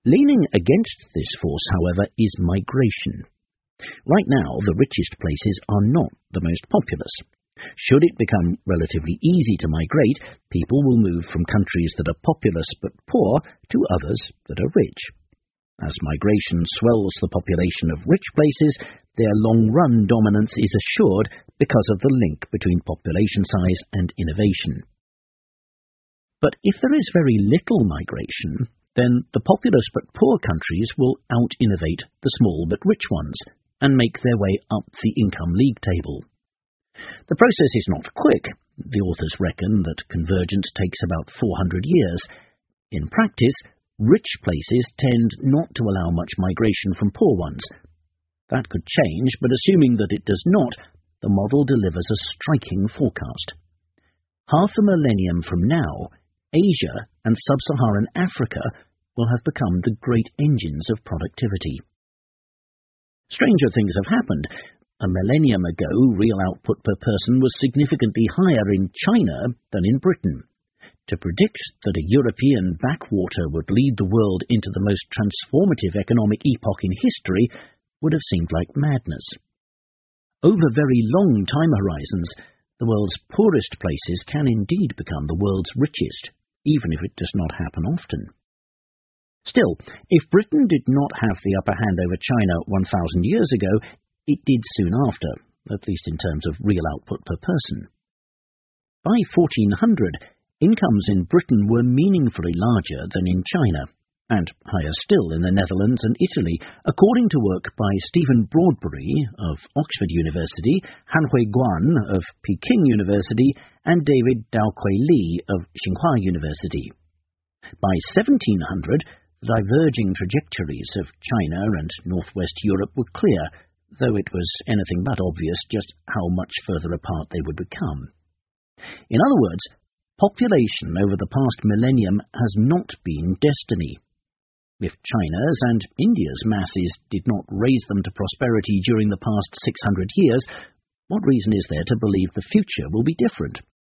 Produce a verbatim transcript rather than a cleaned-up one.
Leaning against this force, however, is migration. Right now, the richest places are not the most populous. Should it become relatively easy to migrate, people will move from countries that are populous but poor to others that are rich. As migration swells the population of rich places, their long-run dominance is assured because of the link between population size and innovation. But if there is very little migration, then the populous but poor countries will out-innovate the small but rich ones and make their way up the income league table. The process is not quick. The authors reckon that convergence takes about four hundred years. In practice, rich places tend not to allow much migration from poor ones. That could change, but assuming that it does not, the model delivers a striking forecast. Half a millennium from now, Asia and sub-Saharan Africa will have become the great engines of productivity. Stranger things have happened. A millennium ago, real output per person was significantly higher in China than in Britain. To predict that a European backwater would lead the world into the most transformative economic epoch in history would have seemed like madness. Over very long time horizons, the world's poorest places can indeed become the world's richest, even if it does not happen often. Still, if Britain did not have the upper hand over China one thousand years ago, it did soon after, at least in terms of real output per person. By fourteen hundred, incomes in Britain were meaningfully larger than in China, and higher still in the Netherlands and Italy, according to work by Stephen Broadbury of Oxford University, Hanhui Guan of Peking University, and David Daoquai Li of Tsinghua University. By seventeen hundred, the diverging trajectories of China and northwest Europe were clear, though it was anything but obvious just how much further apart they would become. In other words, population over the past millennium has not been destiny. If China's and India's masses did not raise them to prosperity during the past six hundred years, what reason is there to believe the future will be different?